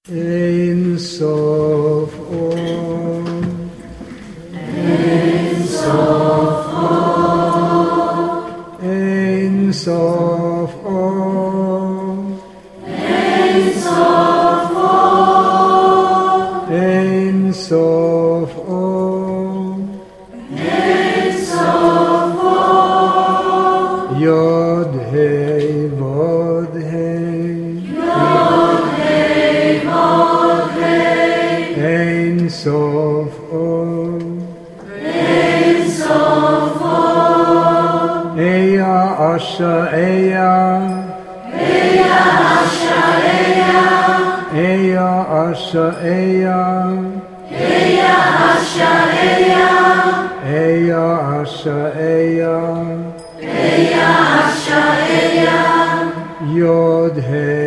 Ein Sof Om. Ein Sof Om. Ein Sof Om. Ein Sof Om. Ein Sof Om. Ein Sof Om. Yod Hei Vod Hei. Yod Hei Vod Hei. Ein Sof Om. Ein Sof Om. Eya Asha Eya. Eya Asha Eya. Eya Asha Eya. Eya Asha Eya. Eya Asha Eya. Eya Asha Eya. Yod Hei